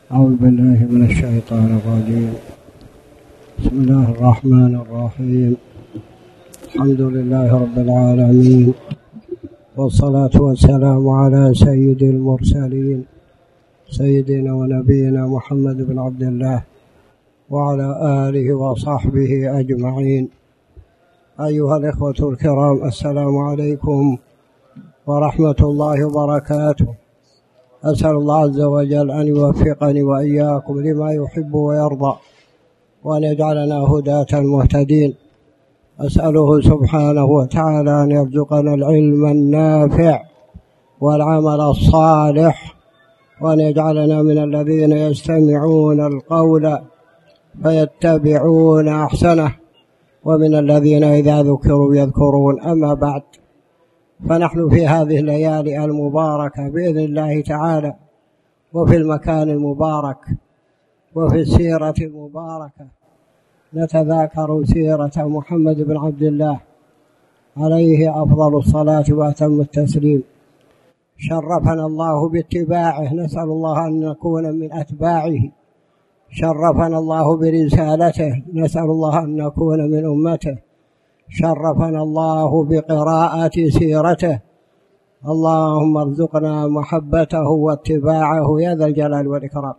أعوذ بالله من الشيطان الرجيم. بسم الله الرحمن الرحيم. الحمد لله رب العالمين، والصلاة والسلام على سيد المرسلين سيدنا ونبينا محمد بن عبد الله وعلى آله وصحبه أجمعين. أيها الإخوة الكرام، السلام عليكم ورحمة الله وبركاته. أسأل الله عز وجل أن يوفقني وإياكم لما يحب ويرضى، وأن يجعلنا هداة مهتدين. أسأله سبحانه وتعالى أن يرزقنا العلم النافع والعمل الصالح، وأن يجعلنا من الذين يستمعون القول فيتبعون أحسنه، ومن الذين إذا ذكروا يذكرون. أما بعد، فنحن في هذه الليالي المباركة بإذن الله تعالى، وفي المكان المبارك، وفي السيرة المباركة، نتذاكر سيرة محمد بن عبد الله عليه أفضل الصلاة وأتم التسليم. شرفنا الله باتباعه، نسأل الله أن نكون من أتباعه. شرفنا الله برسالته، نسأل الله أن نكون من أمته. شرفنا الله بقراءة سيرته، اللهم ارزقنا محبته واتباعه يا ذا الجلال والإكرام.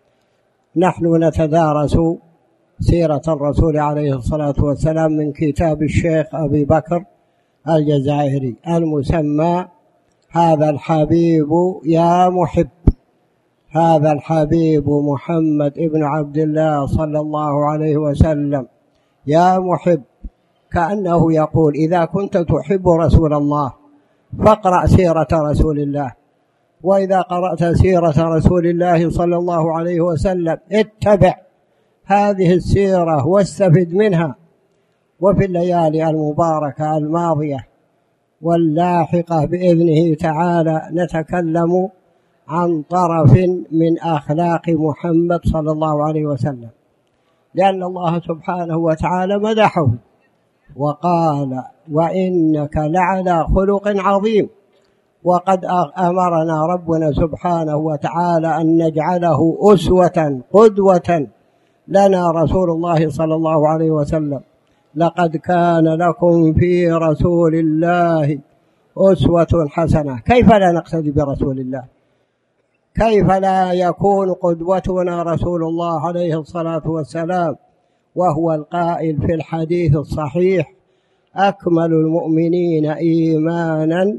نحن نتدارس سيرة الرسول عليه الصلاة والسلام من كتاب الشيخ أبي بكر الجزائري المسمى هذا الحبيب يا محب. هذا الحبيب محمد ابن عبد الله صلى الله عليه وسلم يا محب، كأنه يقول: إذا كنت تحب رسول الله فاقرأ سيرة رسول الله، وإذا قرأت سيرة رسول الله صلى الله عليه وسلم اتبع هذه السيرة واستفد منها. وفي الليالي المباركة الماضية واللاحقة بإذنه تعالى نتكلم عن طرف من أخلاق محمد صلى الله عليه وسلم، لأن الله سبحانه وتعالى مدحه وقال: وإنك لعلى خلق عظيم. وقد أمرنا ربنا سبحانه وتعالى أن نجعله أسوة قدوة لنا رسول الله صلى الله عليه وسلم. لقد كان لكم في رسول الله أسوة حسنة. كيف لا نقتدي برسول الله؟ كيف لا يكون قدوتنا رسول الله عليه الصلاة والسلام، وهو القائل في الحديث الصحيح: أكمل المؤمنين إيمانا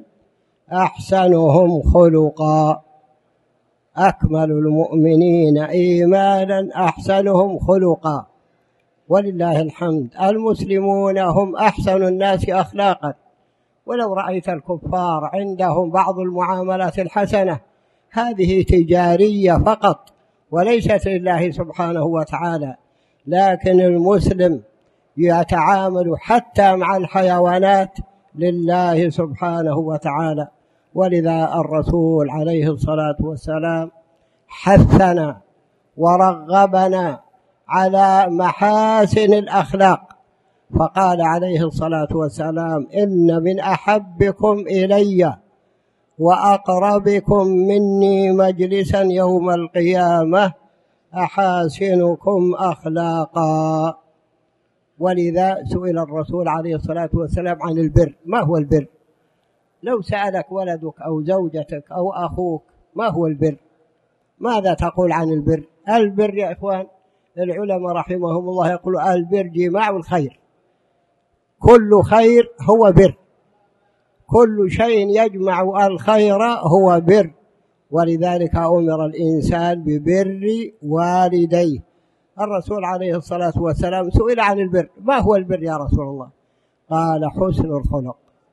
أحسنهم خلقا. أكمل المؤمنين إيمانا أحسنهم خلقا. ولله الحمد، المسلمون هم أحسن الناس أخلاقا. ولو رأيت الكفار عندهم بعض المعاملات الحسنة، هذه تجارية فقط وليست لله سبحانه وتعالى. لكن المسلم يتعامل حتى مع الحيوانات لله سبحانه وتعالى. ولذا الرسول عليه الصلاة والسلام حثنا ورغبنا على محاسن الأخلاق، فقال عليه الصلاة والسلام: إن من أحبكم إلي وأقربكم مني مجلسا يوم القيامة أحاسنكم أخلاقا. ولذا سئل الرسول عليه الصلاة والسلام عن البر: ما هو البر؟ لو سألك ولدك أو زوجتك أو أخوك ما هو البر، ماذا تقول عن البر؟ البر يا إخوان، العلماء رحمهم الله يقولوا: البر جماع الخير. كل خير هو بر، كل شيء يجمع الخير هو بر. ولذلك أمر الإنسان ببر والديه. الرسول عليه الصلاة والسلام سئل عن البر: ما هو البر يا رسول الله؟ قال: حسن الخلق.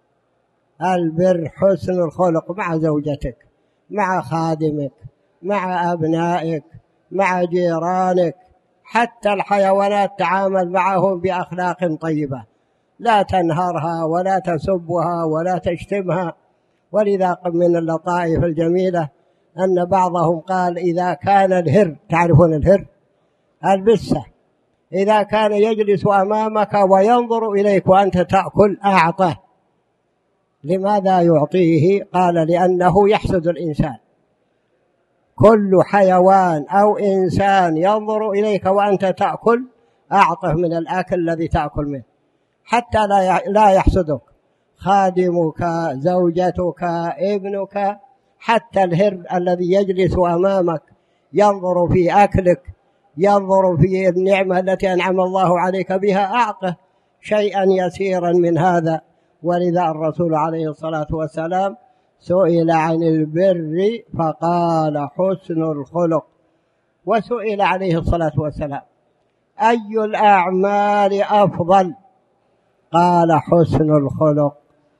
البر حسن الخلق مع زوجتك، مع خادمك، مع أبنائك، مع جيرانك، حتى الحيوانات تعامل معهم بأخلاق طيبة، لا تنهرها ولا تسبها ولا تشتمها. ولذا من اللطائف الجميلة أن بعضهم قال: إذا كان الهر، تعرفون الهر البسة، إذا كان يجلس أمامك وينظر إليك وأنت تأكل أعطه. لماذا يعطيه؟ قال: لأنه يحسد الإنسان. كل حيوان أو إنسان ينظر إليك وأنت تأكل أعطه من الأكل الذي تأكل منه حتى لا يحسدك خادمك، زوجتك، ابنك، حتى الهر الذي يجلس أمامك ينظر في أكلك، ينظر في النعمة التي أنعم الله عليك بها، أعطه شيئا يسيرا من هذا. ولذا الرسول عليه الصلاة والسلام سئل عن البر فقال حسن الخلق. وسئل عليه الصلاة والسلام أي الأعمال أفضل؟ قال حسن الخلق.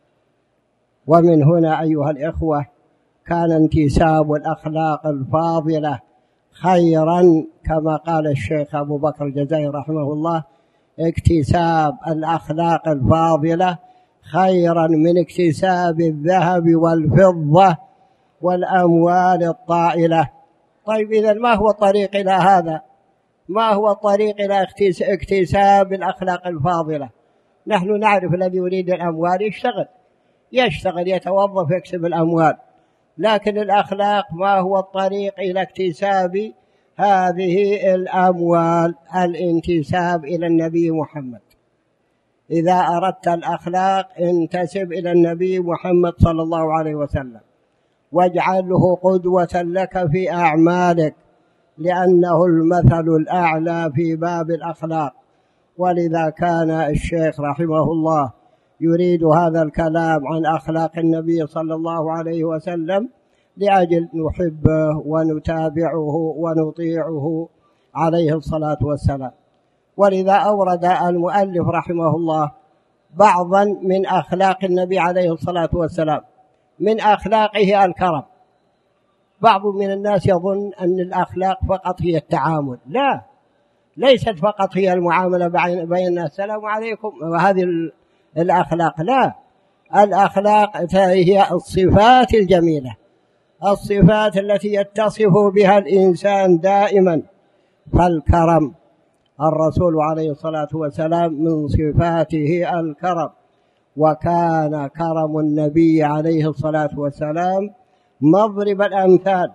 ومن هنا أيها الإخوة كان انتساب الأخلاق الفاضلة خيرا، كما قال الشيخ أبو بكر الجزائري رحمه الله: اكتساب الأخلاق الفاضلة خيرا من اكتساب الذهب والفضة والأموال الطائلة. طيب إذن ما هو الطريق إلى هذا؟ ما هو الطريق إلى اكتساب الأخلاق الفاضلة؟ نحن نعرف الذي يريد الأموال يشتغل يتوظف يكسب الأموال، لكن الأخلاق ما هو الطريق إلى اكتساب هذه الأموال؟ الانتساب إلى النبي محمد. إذا أردت الأخلاق انتسب إلى النبي محمد صلى الله عليه وسلم، واجعله قدوة لك في أعمالك، لأنه المثل الأعلى في باب الأخلاق. ولذا كان الشيخ رحمه الله يريد هذا الكلام عن أخلاق النبي صلى الله عليه وسلم لأجل نحبه ونتابعه ونطيعه عليه الصلاة والسلام. ولذا أورد المؤلف رحمه الله بعضا من أخلاق النبي عليه الصلاة والسلام. من أخلاقه الكرم. بعض من الناس يظن أن الأخلاق فقط هي التعامل، لا، ليست فقط هي المعاملة بين الناس السلام عليكم وهذه الأخلاق، لا، الأخلاق هي الصفات الجميلة، الصفات التي يتصف بها الإنسان دائما. فالكرم الرسول عليه الصلاة والسلام من صفاته الكرم، وكان كرم النبي عليه الصلاة والسلام مضرب الأمثال.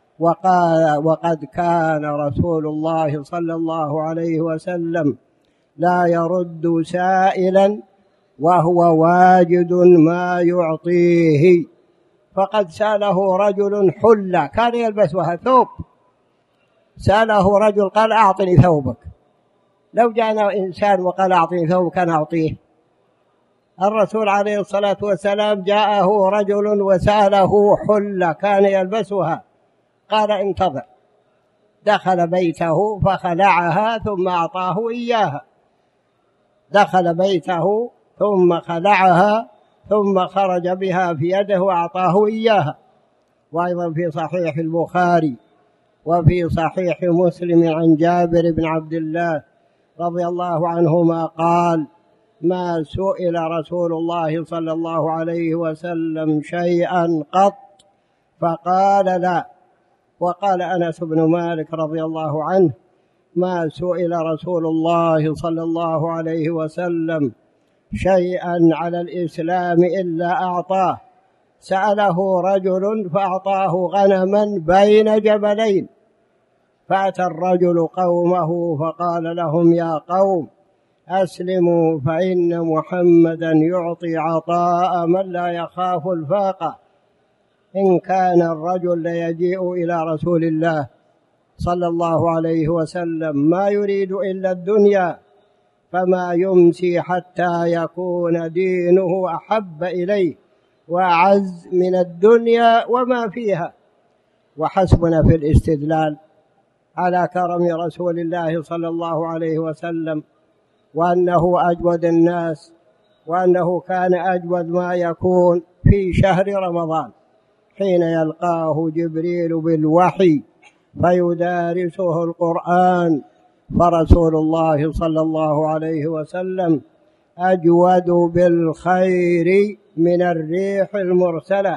وقد كان رسول الله صلى الله عليه وسلم لا يرد سائلا وهو واجد ما يعطيه. فقد سأله رجل حلة كان يلبسها ثوب، سأله رجل قال أعطني ثوبك. لو جاءنا إنسان وقال أعطني ثوبك أنا أعطيه. الرسول عليه الصلاة والسلام جاءه رجل وسأله حلة كان يلبسها، قال انتظر. دخل بيته فخلعها ثم أعطاه إياها، دخل بيته ثم خلعها ثم خرج بها في يده وأعطاه إياها. وأيضا في صحيح البخاري وفي صحيح مسلم عن جابر بن عبد الله رضي الله عنهما قال: ما سئل رسول الله صلى الله عليه وسلم شيئا قط فقال لا. وقال أنس بن مالك رضي الله عنه: ما سئل رسول الله صلى الله عليه وسلم شيئا على الإسلام إلا أعطاه. سأله رجل فأعطاه غنما بين جبلين، فأتى الرجل قومه فقال لهم: يا قوم أسلموا فإن محمدا يعطي عطاء من لا يخاف الفاقة. إن كان الرجل ليجيء إلى رسول الله صلى الله عليه وسلم ما يريد إلا الدنيا، فما يمسي حتى يكون دينه أحب إليه وأعز من الدنيا وما فيها. وحسبنا في الاستدلال على كرم رسول الله صلى الله عليه وسلم، وأنه أجود الناس، وأنه كان أجود ما يكون في شهر رمضان حين يلقاه جبريل بالوحي فيدارسه القرآن. فرسول الله صلى الله عليه وسلم أجود بالخير من الريح المرسلة.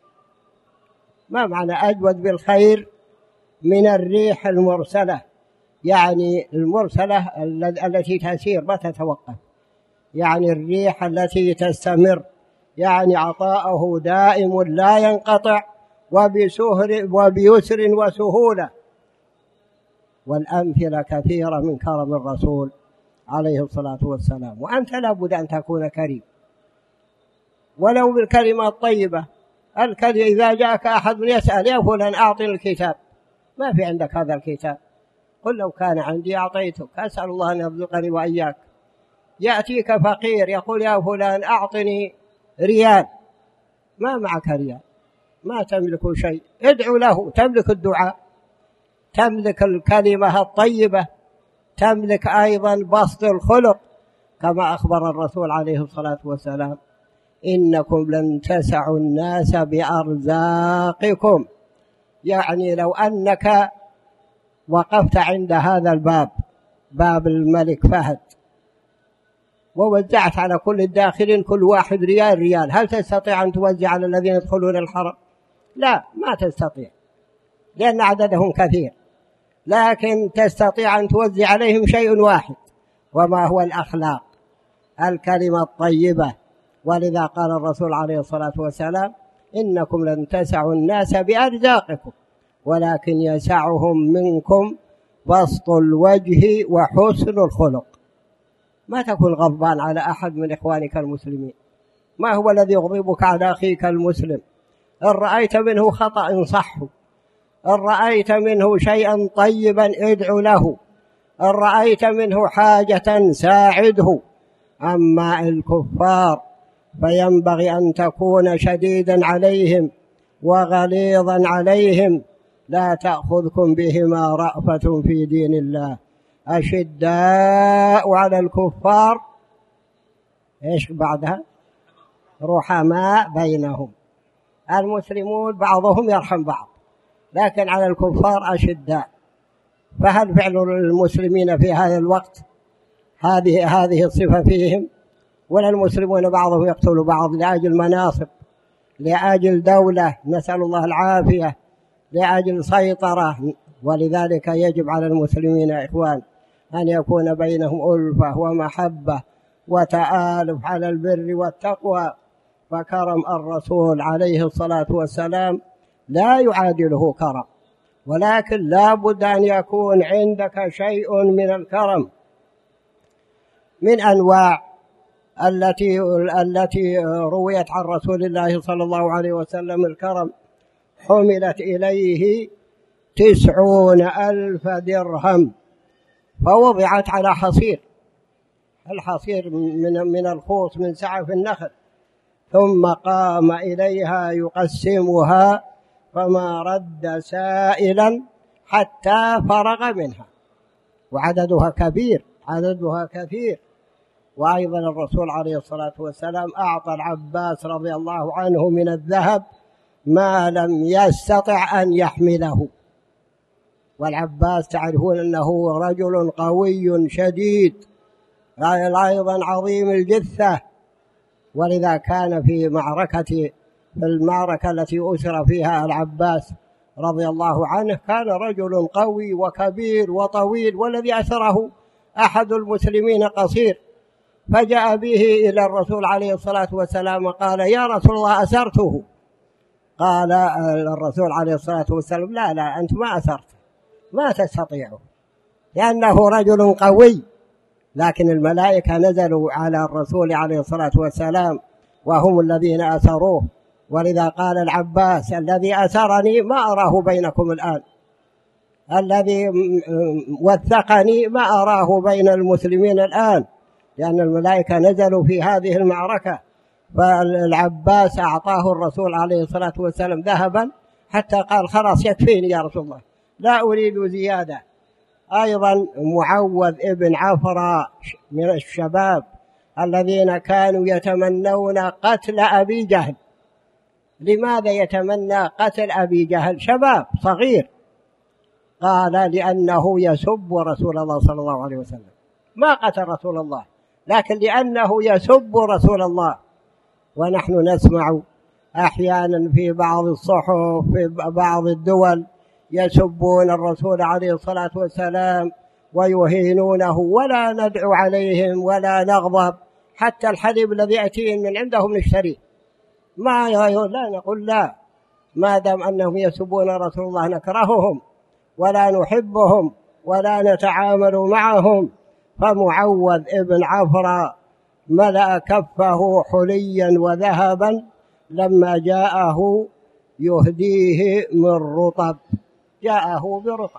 ما معنى أجود بالخير من الريح المرسلة؟ يعني المرسلة التي تسير ما تتوقف، يعني الريح التي تستمر، يعني عطاؤه دائم لا ينقطع وبيسر وسهولة. والأمثلة كثيرة من كرم الرسول عليه الصلاة والسلام. وأنت لابد أن تكون كريم ولو بالكلمة الطيبة. إذا جاءك أحد يسأل يا فلان أعطني الكتاب، ما في عندك هذا الكتاب، قل لو كان عندي أعطيتك، أسأل الله أن يرزقني وإياك. يأتيك فقير يقول يا فلان أعطني ريال، ما معك ريال، ما تملك شيء، ادعو له، تملك الدعاء، تملك الكلمة الطيبة، تملك أيضا بسط الخلق، كما أخبر الرسول عليه الصلاة والسلام إنكم لن تسعوا الناس بأرزاقكم. يعني لو أنك وقفت عند هذا الباب، باب الملك فهد، ووزعت على كل الداخلين كل واحد ريال، هل تستطيع أن توزع على الذين يدخلون الحرم؟ لا، ما تستطيع، لأن عددهم كثير، لكن تستطيع أن توزع عليهم شيء واحد، وما هو الأخلاق، الكلمة الطيبة. ولذا قال الرسول عليه الصلاة والسلام إنكم لن تسعوا الناس بأرزاقكم ولكن يسعهم منكم بسط الوجه وحسن الخلق. ما تكون غضبان على أحد من إخوانك المسلمين. ما هو الذي يغضبك على أخيك المسلم؟ إن رأيت منه خطأ انصحه، إن رأيت منه شيئا طيبا ادعو له، إن رأيت منه حاجة ساعده. أما الكفار فينبغي أن تكون شديدا عليهم وغليظا عليهم، لا تأخذكم بهما رأفة في دين الله، أشداء على الكفار، إيش بعدها؟ رحماء بينهم. المسلمون بعضهم يرحم بعض، لكن على الكفار أشداء. فهل فعل المسلمين في هذا الوقت هذه الصفة فيهم؟ ولا المسلمون بعضهم يقتل بعض لأجل مناصب، لأجل دولة، نسأل الله العافية، لأجل سيطرة. ولذلك يجب على المسلمين يا إخوان أن يكون بينهم ألفة ومحبة وتآلف على البر والتقوى. فكرم الرسول عليه الصلاة والسلام لا يعادله كرم، ولكن لا بد أن يكون عندك شيء من الكرم. من أنواع التي رويت عن رسول الله صلى الله عليه وسلم الكرم: حملت إليه 90,000 درهم فوضعت على حصير، الحصير من الخوص من سعف النخل، ثم قام إليها يقسمها فما رد سائلا حتى فرغ منها. وعددها كثير. وأيضا الرسول عليه الصلاة والسلام أعطى العباس رضي الله عنه من الذهب ما لم يستطع أن يحمله. والعباس تعرفون أنه رجل قوي شديد، أيضا عظيم الجثة، ولذا كان في المعركة التي أسر فيها العباس رضي الله عنه كان رجل قوي وكبير وطويل، والذي أسره أحد المسلمين قصير، فجاء به إلى الرسول عليه الصلاة والسلام وقال: يا رسول الله أسرته. قال الرسول عليه الصلاة والسلام: لا أنت ما أسرت، ما تستطيعه، لأنه رجل قوي. لكن الملائكة نزلوا على الرسول عليه الصلاة والسلام وهم الذين أسروه، ولذا قال العباس: الذي أسرني ما أراه بينكم الآن، الذي وثقني ما أراه بين المسلمين الآن، لأن الملائكة نزلوا في هذه المعركة. فالعباس أعطاه الرسول عليه الصلاة والسلام ذهبا حتى قال: خلاص يكفيني يا رسول الله، لا أريد زيادة. أيضا معوذ ابن عفراء من الشباب الذين كانوا يتمنون قتل أبي جهل. لماذا يتمنى قتل أبي جهل؟ شباب صغير. قال: لأنه يسب رسول الله صلى الله عليه وسلم، ما قتل رسول الله، لكن لأنه يسب رسول الله. ونحن نسمع أحيانا في بعض الصحف في بعض الدول يسبون الرسول عليه الصلاة والسلام ويهينونه، ولا ندعو عليهم ولا نغضب. حتى الحليب الذي يأتين من عندهم نشتريه، لا نقول لا، ما دام أنهم يسبون رسول الله نكرههم ولا نحبهم ولا نتعامل معهم. فمعوذ ابن عفراء ملأ كفه حليا وذهبا لما جاءه يهديه من رطب، جاءه برطب،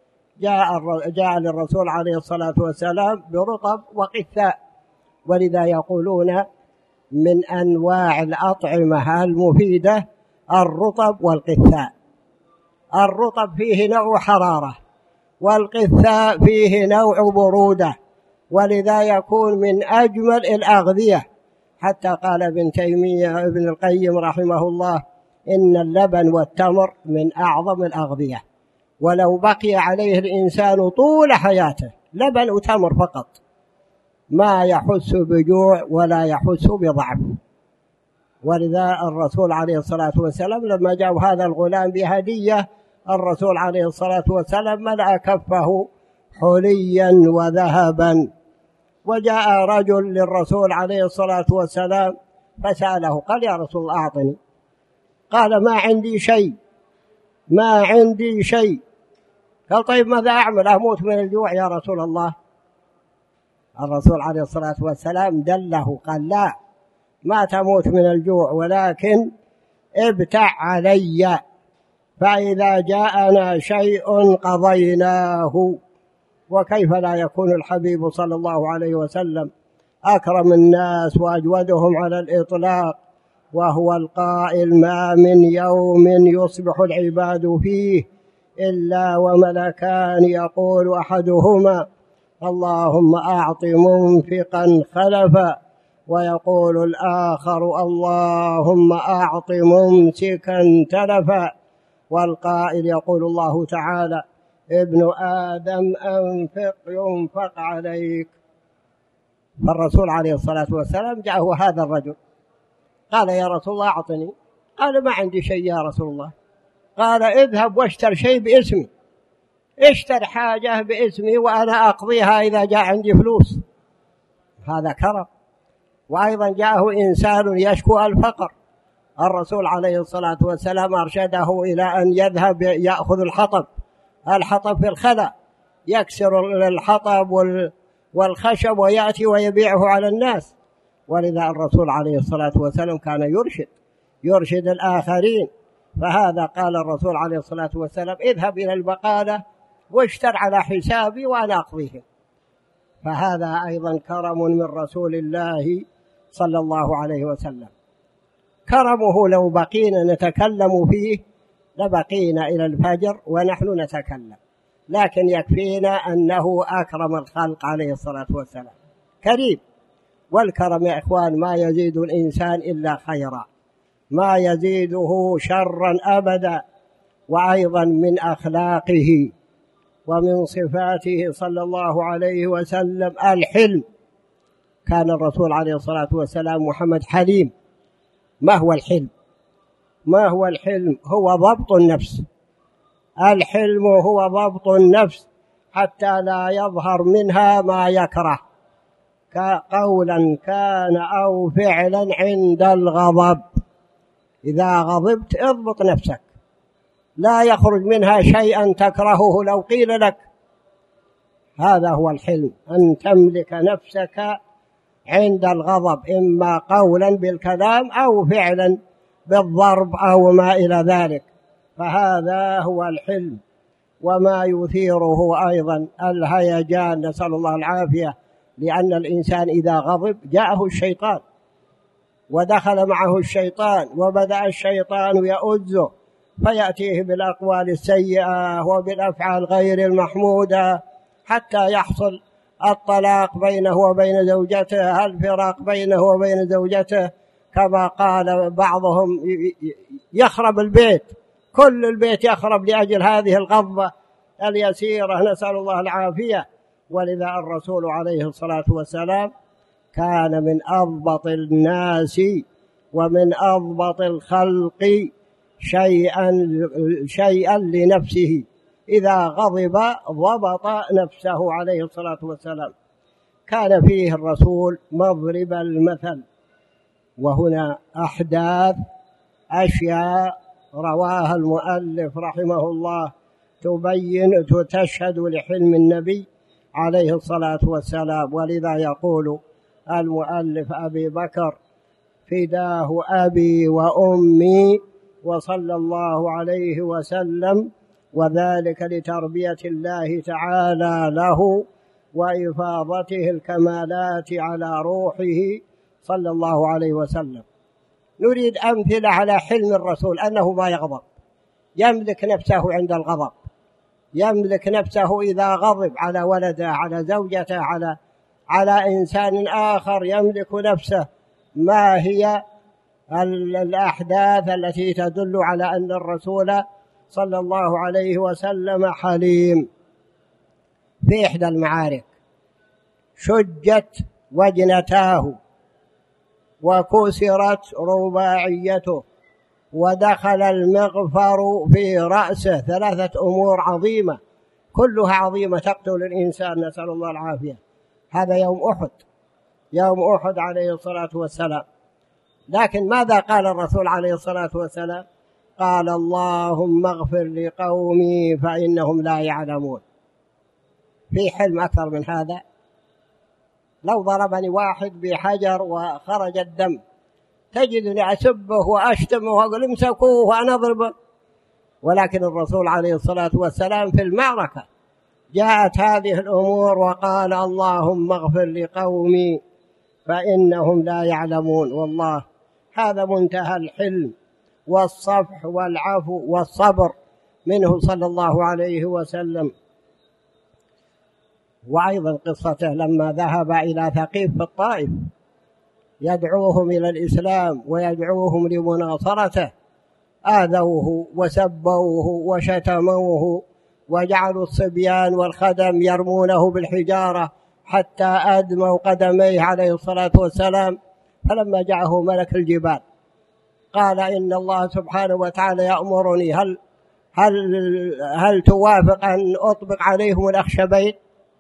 جاء للرسول عليه الصلاة والسلام برطب وقثاء. ولذا يقولون من أنواع الأطعمة المفيدة الرطب والقثاء. الرطب فيه نوع حرارة، والقثاء فيه نوع برودة، ولذا يكون من أجمل الأغذية. حتى قال ابن تيمية ابن القيم رحمه الله إن اللبن والتمر من أعظم الأغذية، ولو بقي عليه الإنسان طول حياته لبن وتمر فقط ما يحس بجوع ولا يحس بضعف. ولذا الرسول عليه الصلاة والسلام لما جاء هذا الغلام بهدية، الرسول عليه الصلاة والسلام ملأ كفه حليا وذهبا. وجاء رجل للرسول عليه الصلاة والسلام فسأله قال يا رسول الله أعطني. قال ما عندي شيء، ما عندي شيء. قال طيب ماذا أعمل؟ أموت من الجوع يا رسول الله؟ الرسول عليه الصلاة والسلام دله قال لا، ما تموت من الجوع، ولكن ابتع علي، فإذا جاءنا شيء قضيناه. وكيف لا يكون الحبيب صلى الله عليه وسلم أكرم الناس وأجودهم على الإطلاق، وهو القائل ما من يوم يصبح العباد فيه إلا وملكان يقول أحدهما اللهم أعط منفقا خلفا، ويقول الآخر اللهم أعط ممسكا تلفا. والقائل يقول الله تعالى ابن آدم أنفق ينفق عليك. فالرسول عليه الصلاة والسلام جاءه هذا الرجل قال يا رسول الله أعطني. قال ما عندي شيء يا رسول الله. قال اذهب واشتر شيء باسمي، اشتر حاجة باسمي وأنا أقضيها إذا جاء عندي فلوس. هذا كرم. وأيضا جاءه إنسان يشكو الفقر، الرسول عليه الصلاة والسلام أرشده إلى أن يذهب يأخذ الحطب في الخلاء، يكسر الحطب والخشب ويأتي ويبيعه على الناس. ولذا الرسول عليه الصلاة والسلام كان يرشد الآخرين. فهذا قال الرسول عليه الصلاة والسلام اذهب إلى البقالة واشتر على حسابي وأنا أقضيهم. فهذا أيضا كرم من رسول الله صلى الله عليه وسلم. كرمه لو بقينا نتكلم فيه لبقينا إلى الفجر ونحن نتكلم، لكن يكفينا أنه أكرم الخلق عليه الصلاة والسلام، كريم. والكرم يا إخوان ما يزيد الإنسان إلا خيرا، ما يزيده شرا أبدا. وأيضا من أخلاقه ومن صفاته صلى الله عليه وسلم الحلم. كان الرسول عليه الصلاة والسلام محمد حليم. ما هو الحلم؟ ما هو الحلم؟ هو ضبط النفس. الحلم هو ضبط النفس حتى لا يظهر منها ما يكره، كقولا كان أو فعلا عند الغضب. إذا غضبت اضبط نفسك، لا يخرج منها شيئا تكرهه لو قيل لك. هذا هو الحلم، أن تملك نفسك عند الغضب، إما قولا بالكلام أو فعلا بالضرب أو ما إلى ذلك. فهذا هو الحلم. وما يثيره أيضا الهيجان، نسأل الله العافية، لأن الإنسان إذا غضب جاءه الشيطان ودخل معه الشيطان، وبدأ الشيطان يؤذه فيأتيه بالأقوال السيئة وبالأفعال غير المحمودة، حتى يحصل الطلاق بينه وبين زوجته، الفراق بينه وبين زوجته، كما قال بعضهم يخرب البيت، كل البيت يخرب لأجل هذه الغضبة اليسيرة، نسأل الله العافية. ولذا الرسول عليه الصلاة والسلام كان من أضبط الناس ومن أضبط الخلق شيئا لنفسه، إذا غضب ضبط نفسه عليه الصلاة والسلام. كان فيه الرسول مضرب المثل. وهنا أحداث أشياء رواها المؤلف رحمه الله تشهد لحلم النبي عليه الصلاة والسلام. ولذا يقول المؤلف أبي بكر: فداه أبي وأمي وصلى الله عليه وسلم، وذلك لتربية الله تعالى له وإفاضته الكمالات على روحه صلى الله عليه وسلم. نريد أمثلة على حلم الرسول، أنه ما يغضب، يملك نفسه عند الغضب، يملك نفسه إذا غضب على ولده، على زوجته، على إنسان آخر، يملك نفسه. ما هي الأحداث التي تدل على أن الرسول صلى الله عليه وسلم حليم؟ في إحدى المعارك شجت وجنتاه وكسرت رباعيته ودخل المغفر في رأسه. 3 أمور عظيمة، كلها عظيمة تقتل الإنسان، نسأل الله العافية. هذا يوم أحد، يوم أحد عليه الصلاة والسلام. لكن ماذا قال الرسول عليه الصلاة والسلام؟ قال: اللهم اغفر لقومي فإنهم لا يعلمون. في حلم أكثر من هذا؟ لو ضربني واحد بحجر وخرج الدم تجدني أسبه وأشتمه وأقول امسكوه وأنا أضربه. ولكن الرسول عليه الصلاة والسلام في المعركة جاءت هذه الأمور وقال: اللهم اغفر لقومي فإنهم لا يعلمون. والله هذا منتهى الحلم والصفح والعفو والصبر منه صلى الله عليه وسلم. وأيضا قصته لما ذهب إلى ثقيف في الطائف يدعوهم إلى الإسلام ويدعوهم لمناصرته، آذوه وسبوه وشتموه وجعلوا الصبيان والخدم يرمونه بالحجارة حتى أدموا قدميه عليه الصلاة والسلام. فلما جاءه ملك الجبال قال: إن الله سبحانه وتعالى يأمرني، هل توافق أن أطبق عليهم الأخشبين،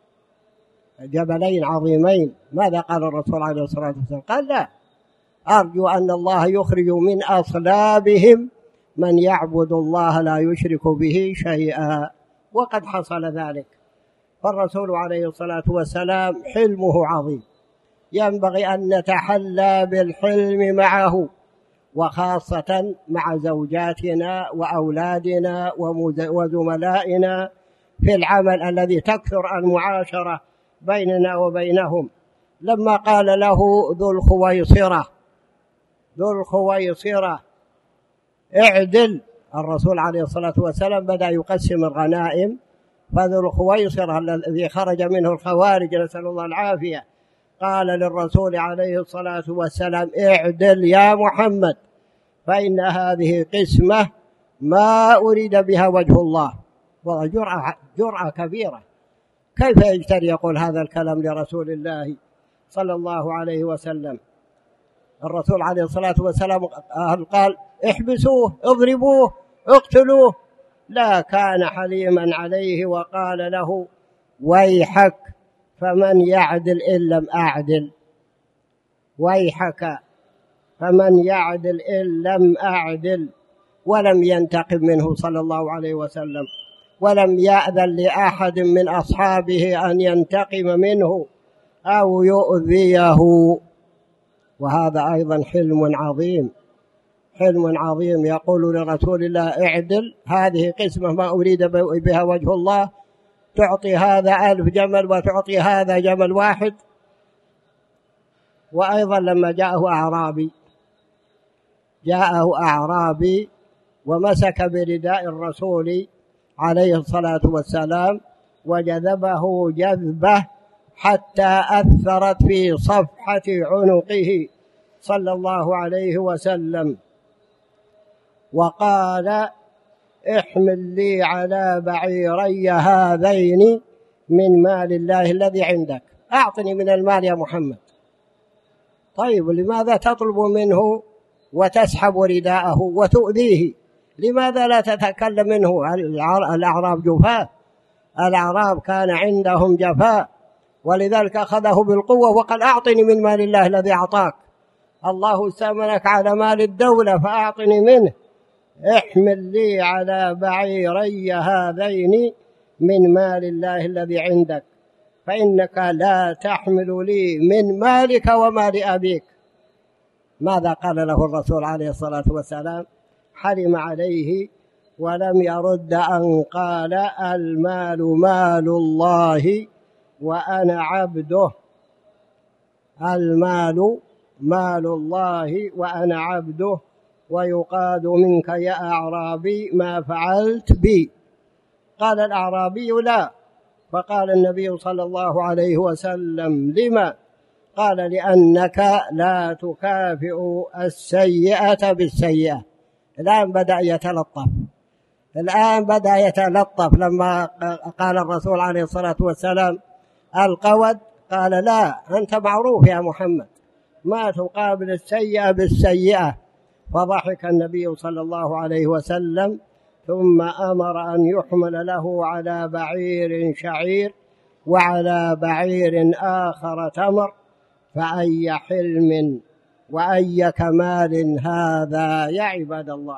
جبلين عظيمين؟ ماذا قال الرسول عليه الصلاة والسلام؟ قال: لا، أرجو أن الله يخرج من أصلابهم من يعبد الله لا يشرك به شيئا. وقد حصل ذلك. فالرسول عليه الصلاة والسلام حلمه عظيم، ينبغي أن نتحلى بالحلم معه، وخاصة مع زوجاتنا وأولادنا وزملائنا في العمل الذي تكثر المعاشرة بيننا وبينهم. لما قال له ذو الخويصرة اعدل، الرسول عليه الصلاة والسلام بدأ يقسم الغنائم، فذو الخويصرة الذي خرج منه الخوارج نسأل الله العافية قال للرسول عليه الصلاة والسلام: اعدل يا محمد، فإن هذه قسمة ما أريد بها وجه الله. جرأة كبيرة. كيف يجتري يقول هذا الكلام لرسول الله صلى الله عليه وسلم؟ الرسول عليه الصلاة والسلام قال: احبسوه، اضربوه، اقتلوه. لا، كان حليما عليه وقال له: ويحك فمن يعدل إن لم أعدل، ويحك فمن يعدل إن لم أعدل. ولم ينتقم منه صلى الله عليه وسلم، ولم يأذن لأحد من أصحابه أن ينتقم منه أو يؤذيه. وهذا أيضا حلم عظيم، حلم عظيم. يقول لرسول الله: اعدل، هذه قسمة ما أريد بها وجه الله، تعطي هذا 1000 جمل وتعطي هذا جمل واحد. وأيضا لما جاءه أعرابي ومسك برداء الرسول عليه الصلاة والسلام وجذبه جذبة حتى أثرت في صفحة عنقه صلى الله عليه وسلم، وقال: احمل لي على بعيري هذين من مال الله الذي عندك، أعطني من المال يا محمد. طيب، لماذا تطلب منه وتسحب رداءه وتؤذيه؟ لماذا لا تتكلم منه؟ الأعراب جفاء، الأعراب كان عندهم جفاء، ولذلك أخذه بالقوة وقال: أعطني من مال الله الذي أعطاك، الله استأمنك على مال الدولة فأعطني منه. احمل لي على بعيري هذين من مال الله الذي عندك، فإنك لا تحمل لي من مالك ومال أبيك. ماذا قال له الرسول عليه الصلاة والسلام؟ حلم عليه ولم يرد أن قال: المال مال الله وأنا عبده، المال مال الله وأنا عبده، ويقاد منك يا أعرابي ما فعلت بي. قال الأعرابي: لا. فقال النبي صلى الله عليه وسلم: لما؟ قال: لأنك لا تكافئ السيئة بالسيئة. الآن بدأ يتلطف لما قال الرسول عليه الصلاة والسلام القود، قال: لا، أنت معروف يا محمد، ما تقابل السيئة بالسيئة. فضحك النبي صلى الله عليه وسلم، ثم أمر أن يحمل له على بعير شعير وعلى بعير آخر تمر. فأي حلم وأي كمال هذا يا عباد الله!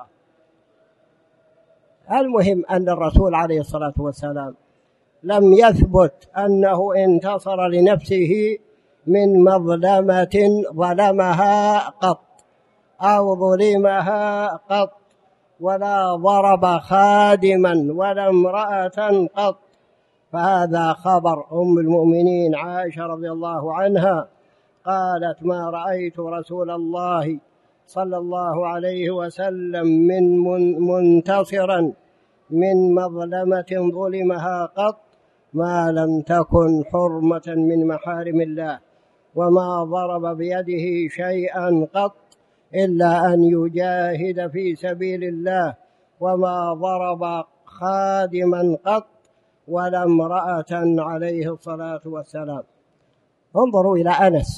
المهم أن الرسول عليه الصلاة والسلام لم يثبت أنه انتصر لنفسه من مظلمة ظلمها قط أو ظلمها قط، ولا ضرب خادما ولا امرأة قط. فهذا خبر أم المؤمنين عائشة رضي الله عنها قالت: ما رأيت رسول الله صلى الله عليه وسلم منتصرا من مظلمة ظلمها قط ما لم تكن حرمة من محارم الله، وما ضرب بيده شيئا قط إلا أن يجاهد في سبيل الله، وما ضرب خادما قط ولا امرأة عليه الصلاة والسلام. انظروا إلى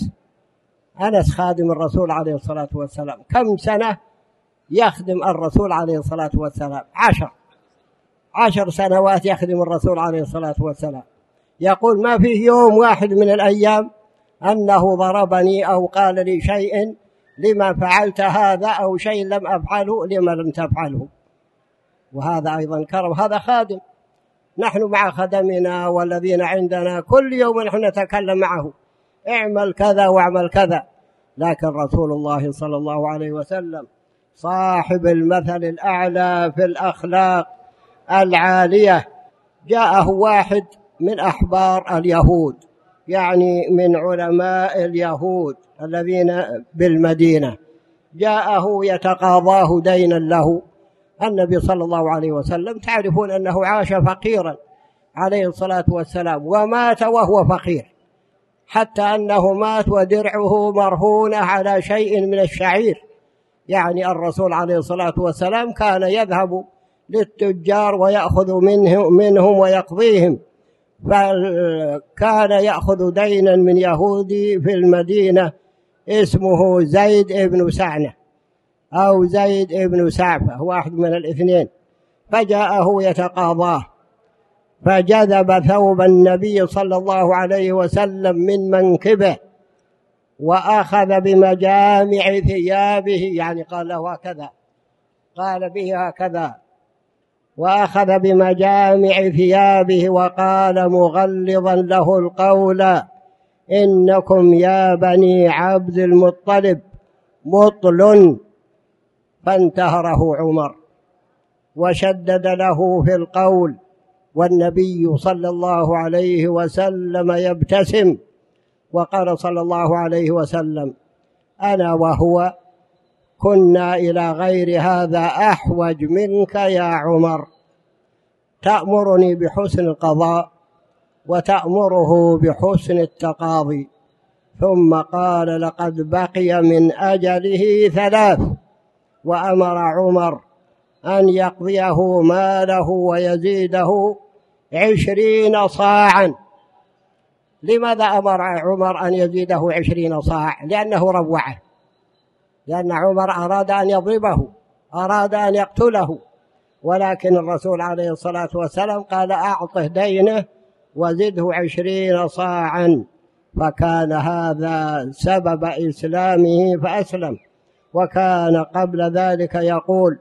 أنس خادم الرسول عليه الصلاة والسلام، كم سنة يخدم الرسول عليه الصلاة والسلام؟ 10 سنوات يخدم الرسول عليه الصلاة والسلام. يقول: ما فيه يوم واحد من الأيام أنه ضربني أو قال لي شيء لما فعلت هذا، أو شيء لم أفعله لما لم تفعله. وهذا أيضا كرم، هذا خادم. نحن مع خدمنا والذين عندنا كل يوم نحن نتكلم معه: اعمل كذا واعمل كذا. لكن رسول الله صلى الله عليه وسلم صاحب المثل الأعلى في الأخلاق العالية، جاءه واحد من أحبار اليهود، يعني من علماء اليهود الذين بالمدينة، جاءه يتقاضاه دينا له. النبي صلى الله عليه وسلم تعرفون أنه عاش فقيرا عليه الصلاة والسلام، ومات وهو فقير، حتى أنه مات ودرعه مرهونة على شيء من الشعير. يعني الرسول عليه الصلاة والسلام كان يذهب للتجار ويأخذ منهم ويقضيهم، فكان يأخذ دينا من يهودي في المدينة اسمه زيد ابن سعنة أو زيد ابن سعفة، واحد من الاثنين. فجاءه يتقاضاه، فجذب ثوب النبي صلى الله عليه وسلم من منكبه وأخذ بمجامع ثيابه، يعني قال له هكذا، قال به هكذا، وأخذ بمجامع ثيابه وقال مغلظا له القول: إنكم يا بني عبد المطلب مطل. فانتهره عمر وشدد له في القول، والنبي صلى الله عليه وسلم يبتسم، وقال صلى الله عليه وسلم: أنا وهو كنا إلى غير هذا أحوج منك يا عمر، تأمرني بحسن القضاء وتأمره بحسن التقاضي. ثم قال: لقد بقي من أجله 3، وأمر عمر أن يقضيه ماله ويزيده 20 صاعا. لماذا أمر عمر أن يزيده 20 صاع؟ لأنه روعه، لأن عمر أراد أن يضربه، أراد أن يقتله، ولكن الرسول عليه الصلاة والسلام قال: أعطه دينه وزده 20 صاعا. فكان هذا سبب إسلامه فأسلم. وكان قبل ذلك يقول: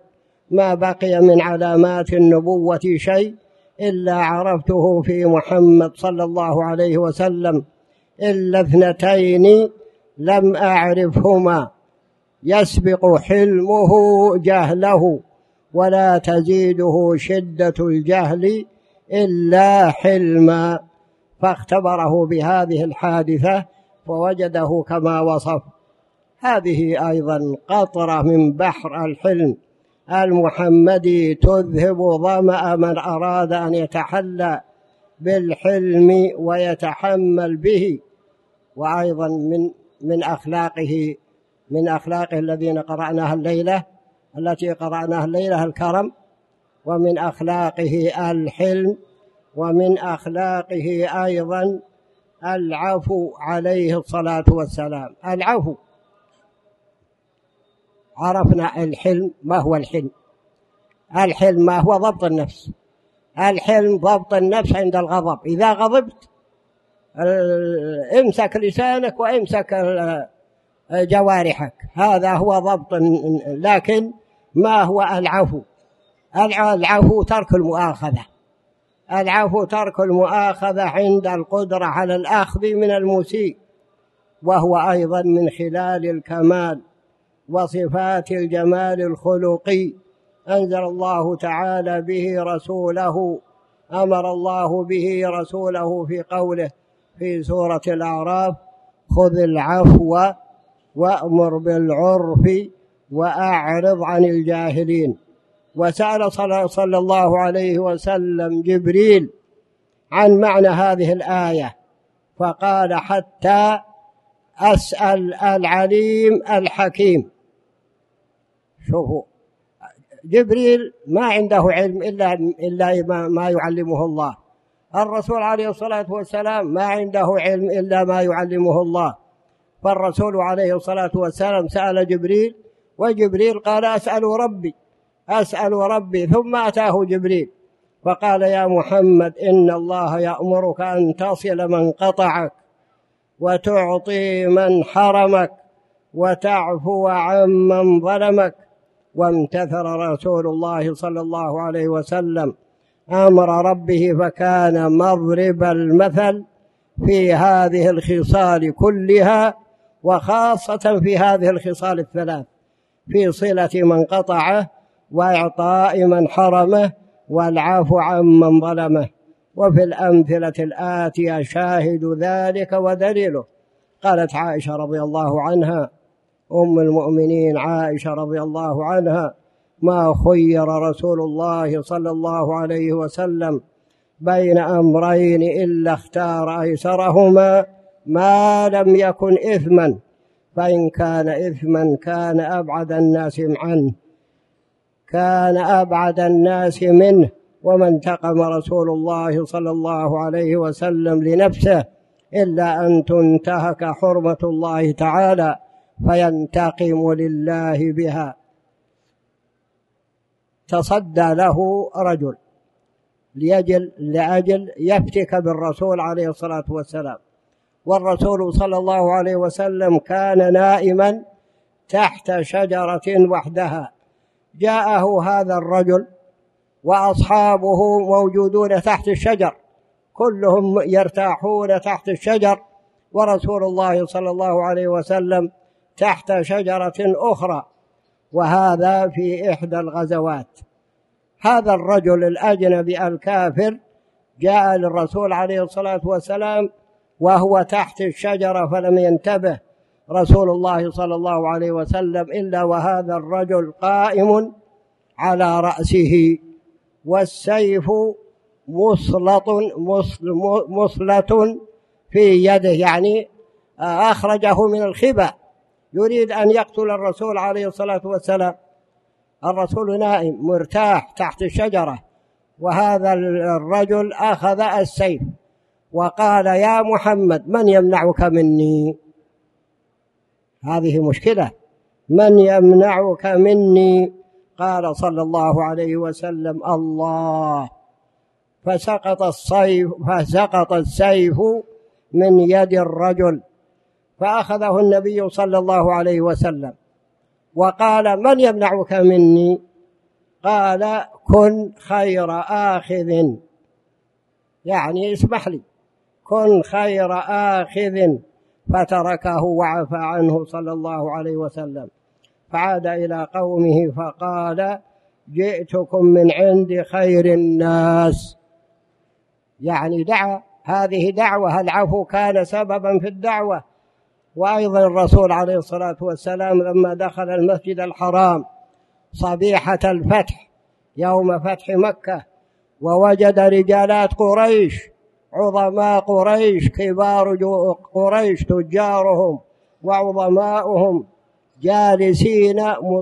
ما بقي من علامات النبوة شيء إلا عرفته في محمد صلى الله عليه وسلم، إلا اثنتين لم أعرفهما، يسبق حلمه جهله ولا تزيده شدة الجهل إلا حلما، فاختبره بهذه الحادثة فوجده كما وصف. هذه أيضا قطرة من بحر الحلم المحمدي تذهب ظمأ من أراد أن يتحلى بالحلم ويتحمل به. وأيضا من أخلاقه الذين قرأناها الليلة التي قرأناها الليلة الكرم، ومن أخلاقه الحلم، ومن أخلاقه أيضا العفو عليه الصلاة والسلام. العفو، عرفنا الحلم ما هو الحلم. الحلم ما هو؟ ضبط النفس. الحلم ضبط النفس عند الغضب. إذا غضبت امسك لسانك وامسك جوارحك، هذا هو ضبط. لكن ما هو العفو؟ العفو ترك المؤاخذة. العفو ترك المؤاخذة عند القدرة على الأخذ من المسيء، وهو أيضا من خلال الكمال وصفات الجمال الخلقي. أنزل الله تعالى به رسوله، أمر الله به رسوله في قوله في سورة الأعراف: خذ العفو وأمر بالعرف وأعرض عن الجاهلين. وسأل صلى الله عليه وسلم جبريل عن معنى هذه الآية فقال: حتى أسأل العليم الحكيم. شوفوا، جبريل ما عنده علم إلا ما يعلمه الله. الرسول عليه الصلاة والسلام ما عنده علم إلا ما يعلمه الله. فالرسول عليه الصلاة والسلام سأل جبريل، وجبريل قال: أسأل ربي. ثم أتاه جبريل فقال: يا محمد، إن الله يأمرك أن تصل من قطعك وتعطي من حرمك وتعفو عمن ظلمك. وامتثل رسول الله صلى الله عليه وسلم أمر ربه، فكان مضرب المثل في هذه الخصال كلها، وخاصة في هذه الخصال الثلاث: في صلة من قطعه، وإعطاء من حرمه، والعفو عمن ظلمه. وفي الأمثلة الآتية شاهد ذلك ودليله. قالت عائشة رضي الله عنها، أم المؤمنين عائشة رضي الله عنها: ما خير رسول الله صلى الله عليه وسلم بين أمرين إلا اختار أيسرهما ما لم يكن إثما، فإن كان إثما كان أبعد الناس منه. وما انتقم رسول الله صلى الله عليه وسلم لنفسه إلا أن تنتهك حرمة الله تعالى فينتقم لله بها. تصدى له رجل لأجل يفتك بالرسول عليه الصلاة والسلام، والرسول صلى الله عليه وسلم كان نائما تحت شجرة وحدها. جاءه هذا الرجل وأصحابه موجودون تحت الشجر، كلهم يرتاحون تحت الشجر، ورسول الله صلى الله عليه وسلم تحت شجرة أخرى، وهذا في إحدى الغزوات. هذا الرجل الأجنبي الكافر جاء للرسول عليه الصلاة والسلام وهو تحت الشجرة، فلم ينتبه رسول الله صلى الله عليه وسلم إلا وهذا الرجل قائم على رأسه، والسيف مصلة في يده، يعني أخرجه من الخبأ، يريد أن يقتل الرسول عليه الصلاة والسلام. الرسول نائم مرتاح تحت الشجرة، وهذا الرجل أخذ السيف وقال: يا محمد، من يمنعك مني؟ هذه مشكلة، من يمنعك مني؟ قال صلى الله عليه وسلم: الله. فسقط السيف من يد الرجل، فأخذه النبي صلى الله عليه وسلم وقال: من يمنعك مني؟ قال كن خير آخذ، يعني اسمح لي، كن خير آخذ، فتركه وعفى عنه صلى الله عليه وسلم. فعاد إلى قومه فقال جئتكم من عند خير الناس، يعني دعا، هذه دعوة، العفو كان سببا في الدعوة. وأيضا الرسول عليه الصلاة والسلام لما دخل المسجد الحرام صبيحة الفتح يوم فتح مكة، ووجد رجالات قريش، عظماء قريش، كبار قريش، تجارهم وعظماؤهم جالسين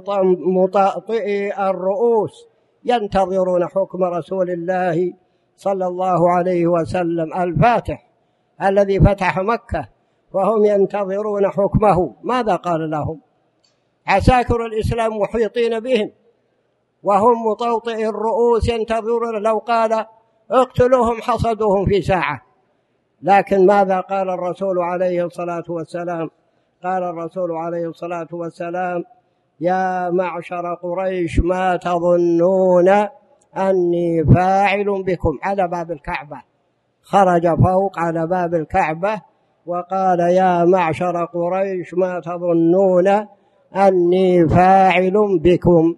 مطأطئي الرؤوس ينتظرون حكم رسول الله صلى الله عليه وسلم الفاتح الذي فتح مكة، وهم ينتظرون حكمه. ماذا قال لهم؟ عساكر الإسلام محيطين بهم وهم مطوطئي الرؤوس ينتظرون، لو قال اقتلوهم حصدوهم في ساعة. لكن ماذا قال الرسول عليه الصلاة والسلام؟ قال الرسول عليه الصلاة والسلام يا معشر قريش ما تظنون أني فاعل بكم، على باب الكعبة، خرج فوق على باب الكعبة وقال يا معشر قريش ما تظنون أني فاعل بكم.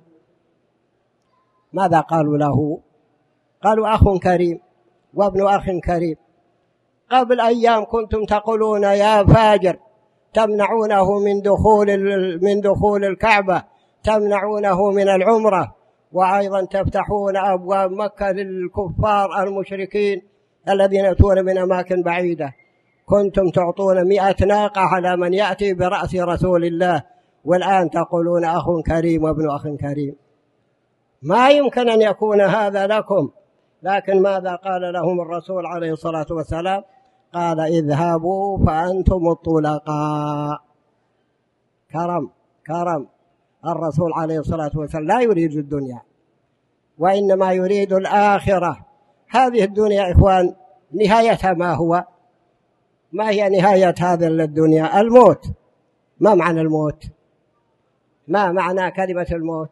ماذا قالوا له؟ قالوا أخ كريم وابن أخ كريم. قبل أيام كنتم تقولون يا فاجر، تمنعونه من دخول الكعبة، تمنعونه من العمرة، وأيضا تفتحون أبواب مكة للكفار المشركين الذين يأتون من أماكن بعيدة. كنتم تعطون 100 ناقة على من يأتي برأس رسول الله، والآن تقولون أخ كريم وابن أخ كريم. ما يمكن أن يكون هذا لكم. لكن ماذا قال لهم الرسول عليه الصلاة والسلام؟ قال اذهبوا فأنتم الطلقاء. كرم الرسول عليه الصلاة والسلام لا يريد الدنيا وإنما يريد الآخرة. هذه الدنيا إخوان نهايتها ما هي نهاية هذه الدنيا؟ الموت. ما معنى الموت؟ ما معنى كلمة الموت؟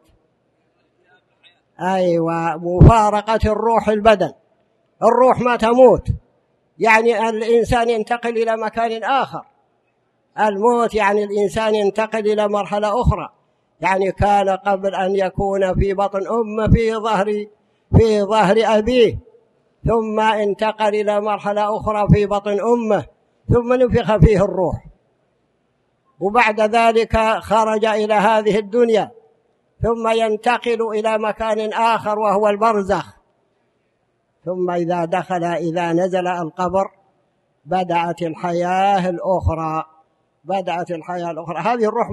أيوة، مفارقة الروح البدن. الروح ما تموت، يعني الإنسان ينتقل إلى مكان آخر. الموت يعني الإنسان ينتقل إلى مرحلة أخرى، يعني كان قبل أن يكون في بطن أمه في ظهر أبيه، ثم انتقل إلى مرحلة أخرى في بطن أمه، ثم نفخ فيه الروح، وبعد ذلك خرج إلى هذه الدنيا، ثم ينتقل إلى مكان آخر وهو البرزخ. ثم إذا نزل القبر بدأت الحياة الأخرى. هذه الروح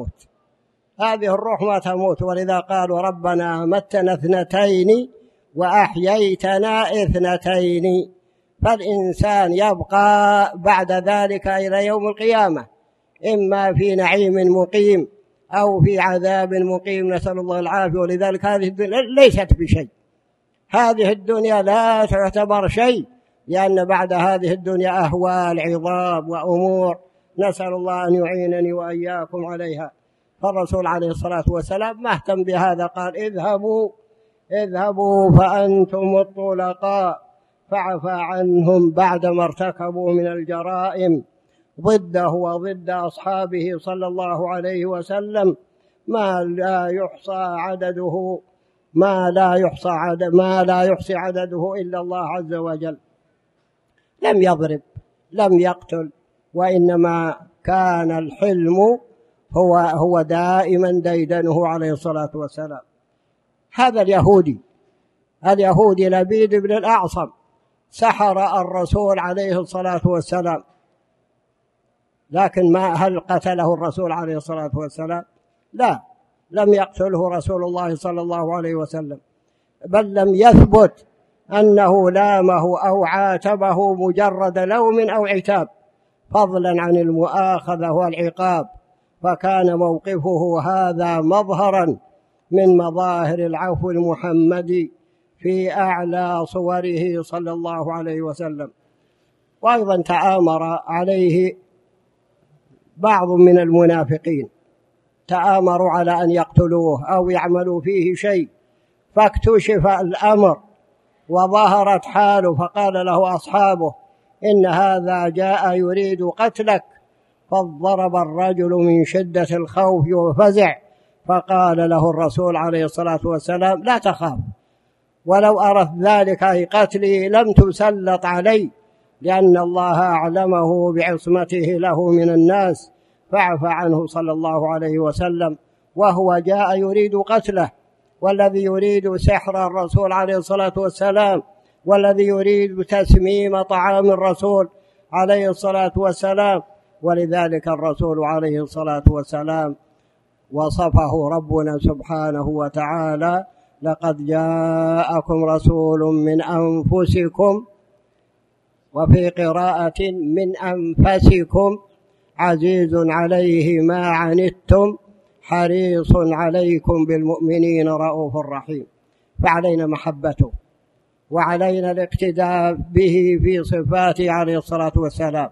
ما تموت. ولذا قالوا ربنا متنا 2 وأحييتنا 2. فالإنسان يبقى بعد ذلك إلى يوم القيامة إما في نعيم مقيم أو في عذاب مقيم، نسأل الله العافية. ولذلك هذه الدنيا ليست بشيء، هذه الدنيا لا تعتبر شيء، لأن بعد هذه الدنيا أهوال عظام وأمور، نسأل الله أن يعينني وإياكم عليها. فالرسول عليه الصلاة والسلام ما اهتم بهذا، قال اذهبوا فأنتم الطلقاء، فعفى عنهم بعدما ارتكبوا من الجرائم ضده وضد أصحابه صلى الله عليه وسلم ما لا يحصى عدده إلا الله عز وجل. لم يضرب، لم يقتل، وإنما كان الحلم هو دائما ديدنه عليه الصلاة والسلام. هذا اليهودي لبيد بن الأعصم سحر الرسول عليه الصلاة والسلام، لكن هل قتله الرسول عليه الصلاة والسلام؟ لا، لم يقتله رسول الله صلى الله عليه وسلم، بل لم يثبت أنه لامه أو عاتبه مجرد لوم أو عتاب، فضلا عن المؤاخذة والعقاب. فكان موقفه هذا مظهرا من مظاهر العفو المحمدي في أعلى صوره صلى الله عليه وسلم. وأيضا تآمر عليه بعض من المنافقين، تآمروا على أن يقتلوه أو يعملوا فيه شيء، فاكتشف الأمر وظهرت حاله، فقال له أصحابه: إن هذا جاء يريد قتلك. فاضطرب الرجل من شدة الخوف وفزع، فقال له الرسول عليه الصلاة والسلام: لا تخاف، ولو أردت ذلك أي قتلي لم تسلط علي، لأن الله أعلمه بعصمته له من الناس، فاعف عنه صلى الله عليه وسلم، وهو جاء يريد قتله، والذي يريد سحر الرسول عليه الصلاة والسلام، والذي يريد تسميم طعام الرسول عليه الصلاة والسلام. ولذلك الرسول عليه الصلاة والسلام وصفه ربنا سبحانه وتعالى: لقد جاءكم رسول من أنفسكم، وفي قراءة من أنفسكم، عزيز عليه ما عنتم حريص عليكم بالمؤمنين رؤوف رحيم. فعلينا محبته، وعلينا الاقتداء به في صفاته عليه الصلاة والسلام،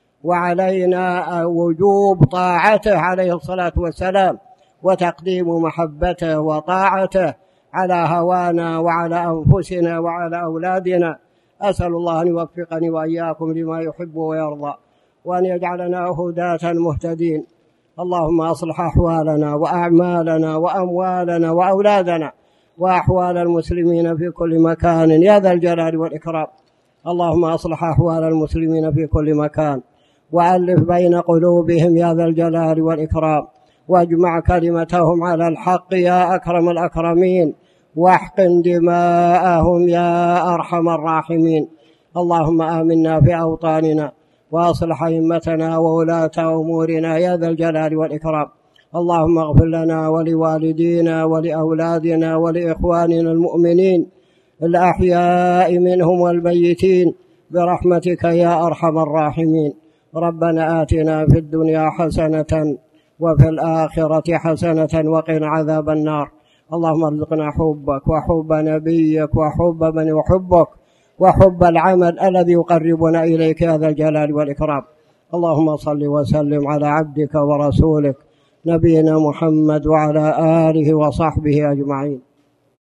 وعلينا وجوب طاعته عليه الصلاة والسلام، وتقديم محبته وطاعته على هوانا وعلى أنفسنا وعلى أولادنا. أسأل الله أن يوفقني وإياكم لما يحب ويرضى، وأن يجعلنا هداة مهتدين. اللهم أصلح أحوالنا وأعمالنا وأموالنا وأولادنا وأحوال المسلمين في كل مكان يا ذا الجلال والإكرام. اللهم أصلح أحوال المسلمين في كل مكان، وألف بين قلوبهم يا ذا الجلال والإكرام، واجمع كلمتهم على الحق يا أكرم الأكرمين، واحقن دماءهم يا أرحم الراحمين. اللهم آمنا في أوطاننا، وأصلح أئمتنا وولاة أمورنا يا ذا الجلال والإكرام. اللهم اغفر لنا ولوالدينا ولأولادنا ولإخواننا المؤمنين الأحياء منهم والميتين برحمتك يا أرحم الراحمين. ربنا آتنا في الدنيا حسنة وفي الآخرة حسنة وقنا عذاب النار. اللهم ارزقنا حبك وحب نبيك وحب من يحبك وحب العمل الذي يقربنا إليك يا ذا الجلال والإكرام. اللهم صل وسلم على عبدك ورسولك نبينا محمد وعلى آله وصحبه أجمعين.